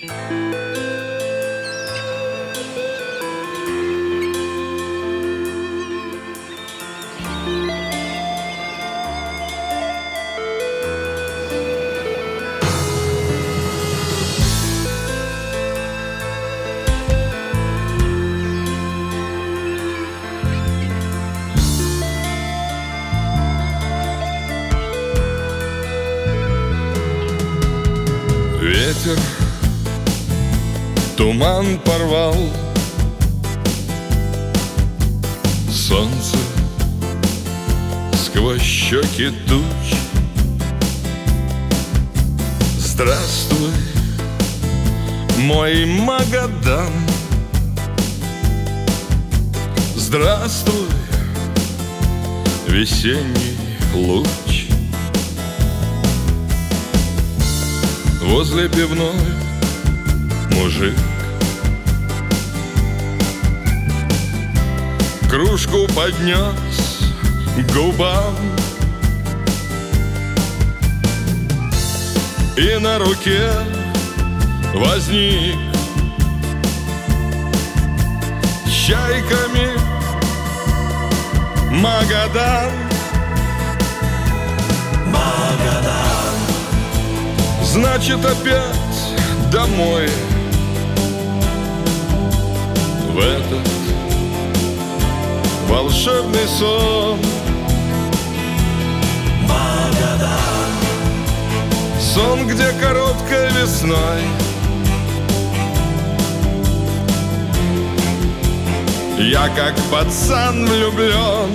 Ветер туман порвал, солнце сквозь щеки туч. Здравствуй, мой Магадан, здравствуй, весенний луч. Возле пивной мужик кружку поднес к губам, и на руке возник чайками Магадан. Магадан, Значит, опять домой, в этот волшебный сон. Магадан, Сон, где короткой весной я как пацан влюблен.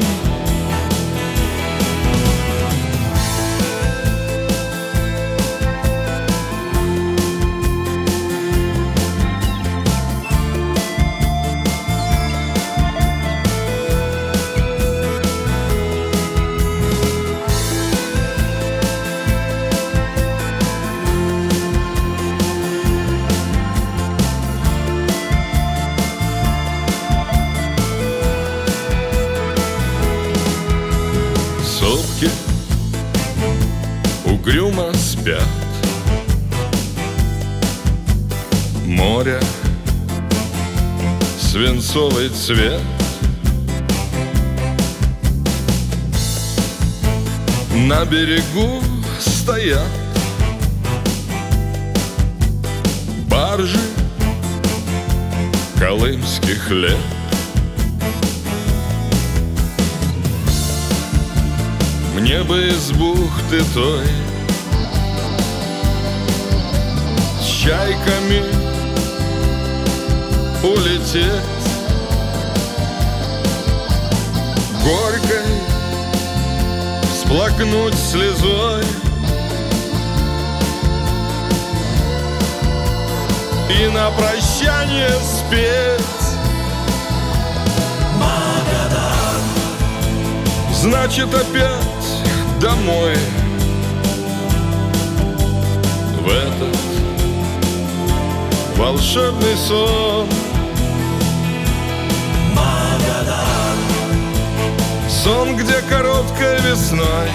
Сопки угрюмо спят, море свинцовый цвет. На берегу стоят баржи колымских лет. Мне бы из бухты той с чайками улететь, горькой всплакнуть слезой и на прощание спеть. Магадан, Значит, опять домой, в этот волшебный сон. Магадан, Сон, где короткой весной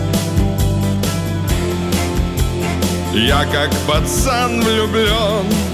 я как пацан влюблен.